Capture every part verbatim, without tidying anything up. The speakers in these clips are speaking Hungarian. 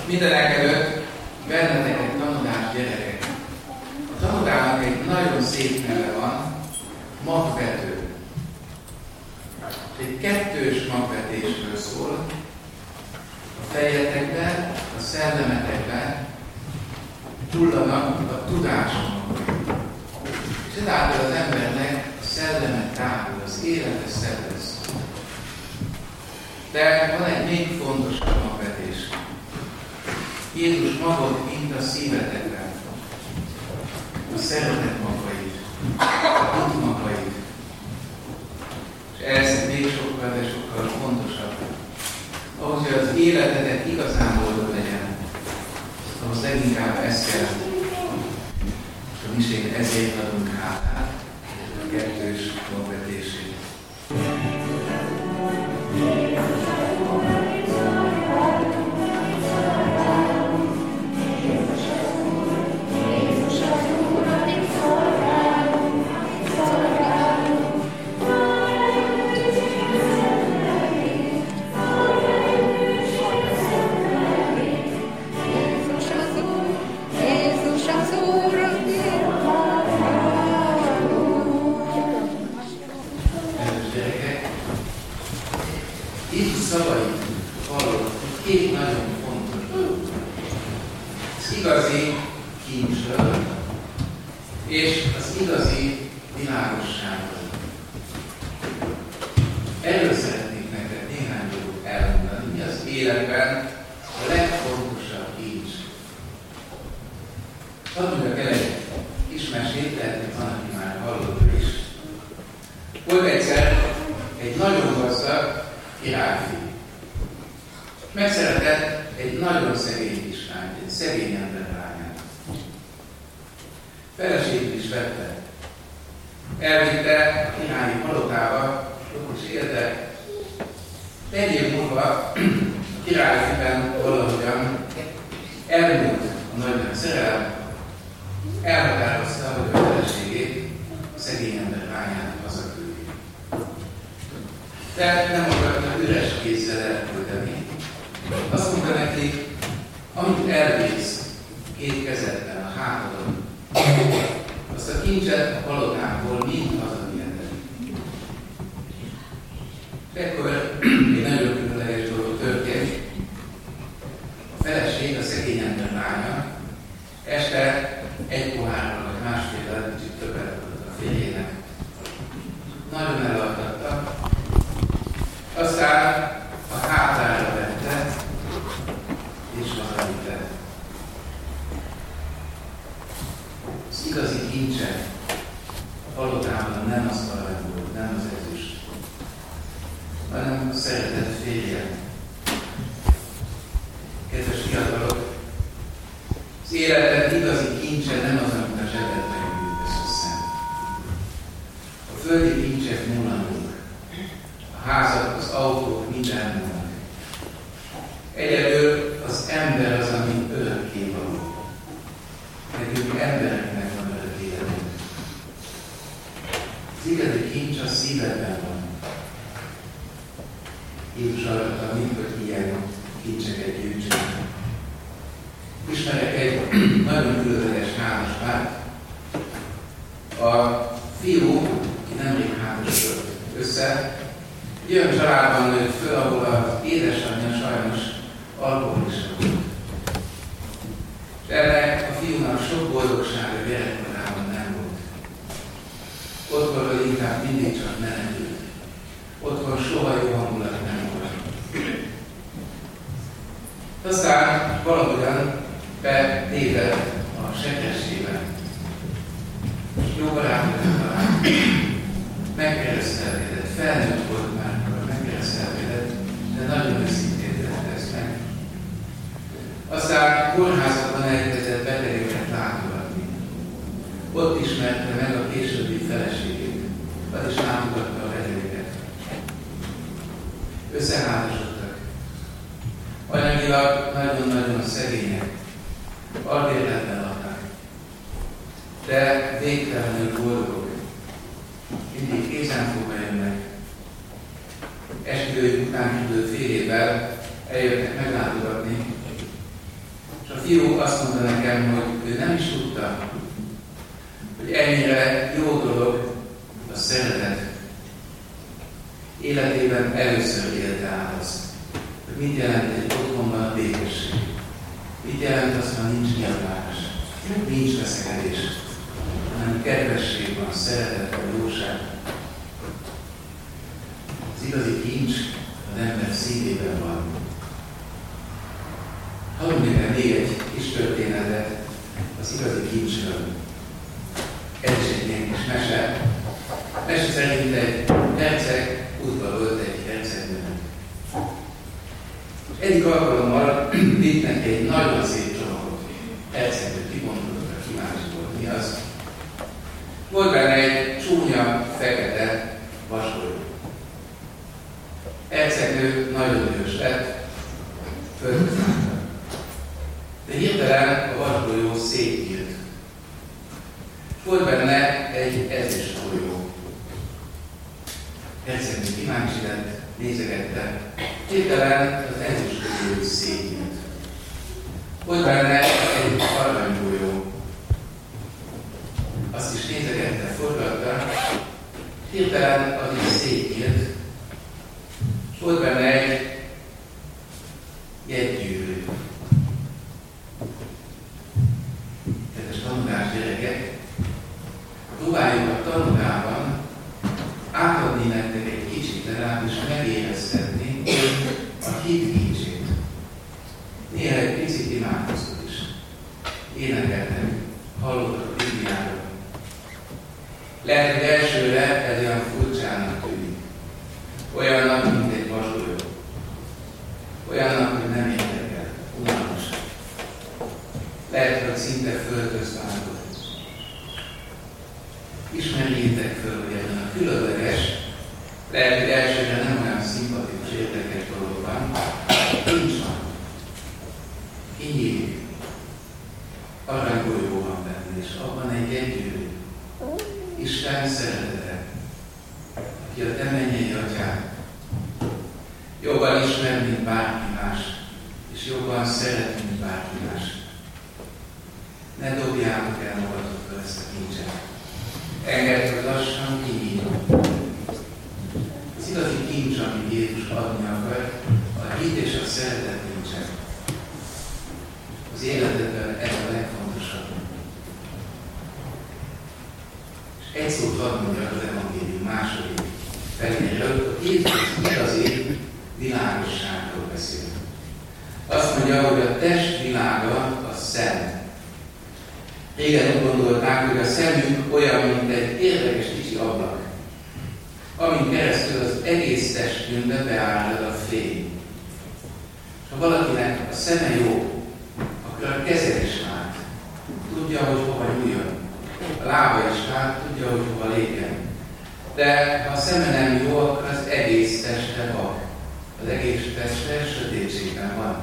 Mindenekelőtt benneteket tanulás gyerekek. A tanulának egy nagyon szép neve van, magvető. Egy kettős magvetésről szól. A fejetekben, a szellemetekben hullanak a tudások. És ezáltal az embernek a szellemet tárul, az élete szervez. De van egy még fontosabb magvetés. Jézus magot int a szívetekben. A szeretet magait, a tud magait. És ez még sokkal, de sokkal fontosabb. Ahhoz, hogy az életetek igazán boldog legyen, ahhoz leginkább ez kell. És a misén ezért adunk hátát, a kettős magvetését. Összeházasodtak. Anyagilag nagyon-nagyon szegények. Albérletben laknak. De végtelenül boldogok. Mindig kézenfogva jönnek. Esküvőjük után kívül fél évvel eljöttek meglátogatni, fiú azt mondta nekem, hogy ő nem is tudta, hogy ennyire jó dolog a szeretet. Életében először élte át azt, hogy mit jelent egy otthonban a békesség. Mit jelent az, ha nincs nyilvánás, nincs veszekedés, hanem kedvesség van, szeretet van, jóság. Az igazi kincs az ember szívében van. Hallunk nekem még egy kis történetet az igazi kincsről. Ez is egy ilyen kis mese. Mese szerint egy herceg útban volt egy hercegnőnek. Egyik alkalommal vitt neki egy nagyon szép csomagot. Hercegnő kibontotta, kíváncsi volt, mi az. Volt benne egy csúnya, fekete vaskolyó. Hercegnő nagyon dühös lett, fölhasználta. De hirtelen a vaskolyó szétnyílt. Volt benne egy ezüst folyó. Hercegnő kíváncsi lett, nézegette. Hirtelen az ezüst folyó is szétnyílt. Volt benne egy aranygolyó. Azt is nézegette, forgatta. Hirtelen az is szétnyílt. És volt benne egy jegygyűrű. Kedves tanulás gyerekek, próbáljuk a tanulában átadni nektek egy kicsit, legalábbis megéreztetni a hit kincsét. Néha egy picit imádkoztok is. Énekeltek, hallottak a Bibliáról. Lehet, hogy elsőre ez olyan furcsának tűnik. Olyannak, mint egy vaskolyó. Olyannak, hogy nem érdekel. Unalmas. Lehet, hogy szinte földhöz vágott. Ismerjétek föl, hogy ebben a különleges, lehet, hogy elsőre nem olyan szimpatikus, érdekes dolog van, nincs van. Kinyílik. Aranygolyó van benne, és abban egy jegygyűrű. Isten szeretete, aki a te mennyei atyád, jobban ismer, mint bárki más, és jobban szeret, mint bárki más. Ne dobjátok el magatoktól ezt a kincset. Engedd, hogy lassan kinyílom. Az igazi kincs, amit Jézus adni akar, a hit és a szeretet kincse. Az életedben ez a legfontosabb. És egy szót hadd mondjak az evangélium második feléről, hogy Jézus az igazi világosságról beszél. Azt mondja, hogy a test világa a szem. Régen úgy gondolták, hogy a szemünk olyan, mint egy érdekes kicsi ablak, amin keresztül az egész testünkbe beárad a fény. Ha valakinek a szeme jó, akkor a keze is lát. Tudja, hogy hova nyúljon. A lába is lát, tudja, hogy hova lépjen. De ha a szeme nem jó, akkor az egész teste vak. Az egész teste sötétségben van.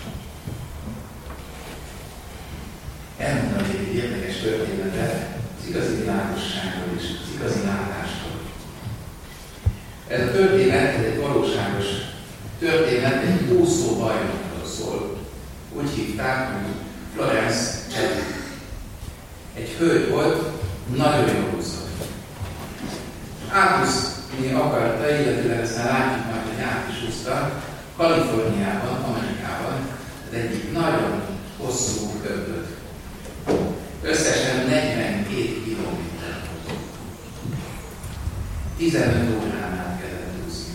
Elmondom még egy érdekes történetet az igazi világosságról és az igazi látásról. Ez a történet egy valóságos történet, egy úszó bajnokról szól. Úgy hívták, hogy Florence Cselli. Egy hölgy volt, nagyon jól úszott. Átúszni akarta, illetőleg aztán látjuk majd, hogy át is úszta, Kaliforniában, Amerikában, az egyik nagyon hosszú öblöt. Összesen negyvenkét kilométer. tizenöt óránál kellett úszni.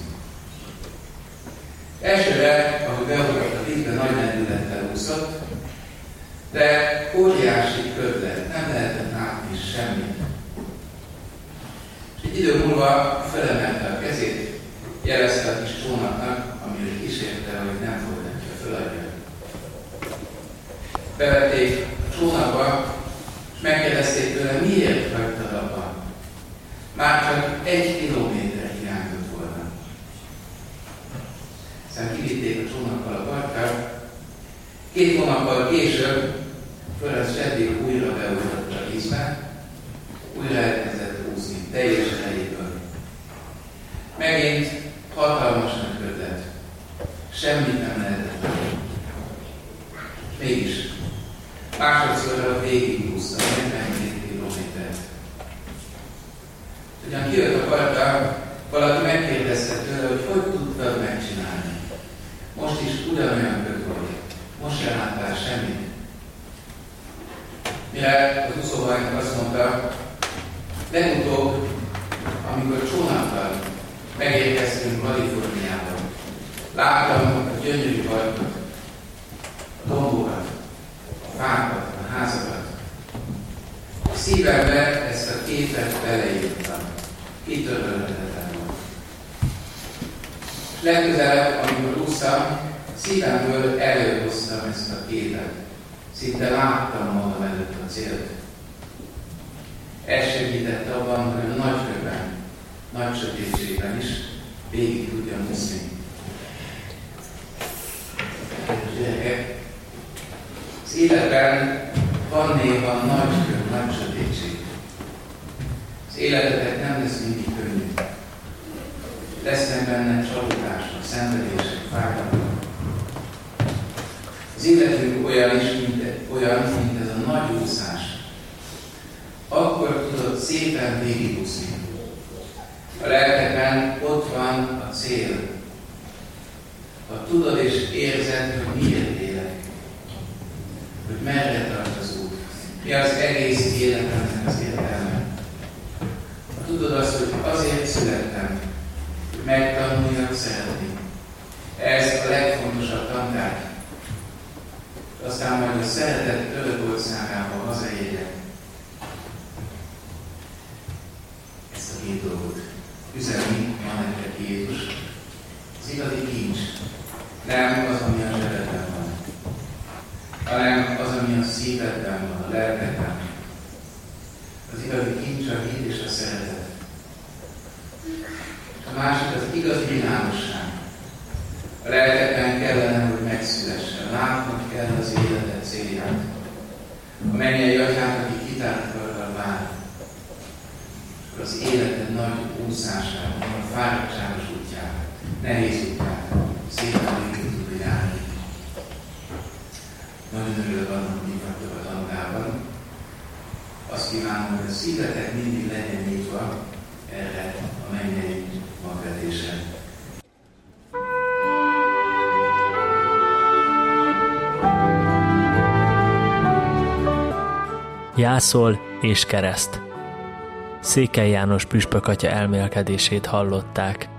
Elsőre, ahogy beugrott a vízbe, nagy lendülettel úszott, de óriási ködlet, nem lehetett látni semmit. És egy idő múlva felemelte a kezét, jelezte a kis csónaknak, amire kísérte, hogy nem fog neki a föladja. Bevették a csónakba, és megkérdezték tőle, miért hagytad abba? Már csak egy kilométer hiányzott volna. Aztán kivitték a csónakkal a partra. Két hónappal később Florence Cselli újra beugrott a vízbe, újra elkezdett úszni, teljes erejéből. Megint hatalmas nagy ködlet. Semmit nem lehetett tenni. Mégis Másodszorra végigúsztam negyvenkét kilométert. Ugyan kijött a partra, valaki megkérdezte tőle, hogy hogy tudtad megcsinálni. Most is ugyanolyan köt vagy. Most sem láttál semmit. Mire az úszóbajnok azt mondta, legutóbb, amikor csónakkal megérkeztünk Kaliforniába, láttam a gyönyörű parkot, a dombokat, a fákat, a házakat. A szívembe ezt a képet beleírtam. Kitörölhetetlen volt. És legközelebb, amikor úsztam, szívemből előhoztam ezt a képet. Szinte láttam magam előtt a célt. Ez segített abban, hogy a nagy körben, nagy sötétségben is végig tudjam úszni. Gyerekek, az életben van néha nagy kör, nagy sötétség. Az életetek nem lesz mindig könnyű. Lesznek benne csalódások, szenvedések, fájdalmak. Az életünk olyan is, mint, olyan, mint ez a nagy úszás. Akkor tudod szépen végigúszni. A lelkeken ott van a cél. Ha tudod és érzed, hogy miért élek, hogy merre tart az út, mi az egész életemnek az értelme. Ha tudod azt, hogy azért születtem, hogy megtanuljak szeretni. Ez a legfontosabb tantárgy. Aztán majd a szeretet örök országába hazaérjek. Ezt a két dolgot üzeni ma nektek Jézus. Az igazi kincs nem az, ami a zsebedben van, hanem az, ami a szívedben van, a lelkedben. Az igazi kincs a hit és a szeretet. A másik az igazi világosság. A lelkedben kellene, hogy megszülessen. Látnod kell az életed célját. A mennyei atyát, aki kitárt karral vár. Az életed nagy úszását, a fáradtságos útját, nehéz útját, szépen végig tudod járni. Nagyon örülök annak, hogy itt vagytok a tantában. Azt kívánom, hogy a szívetek mindig legyen nyitva erre a mennyei magvetésre. Jászol és kereszt. Székely János püspök atya elmélkedését hallották.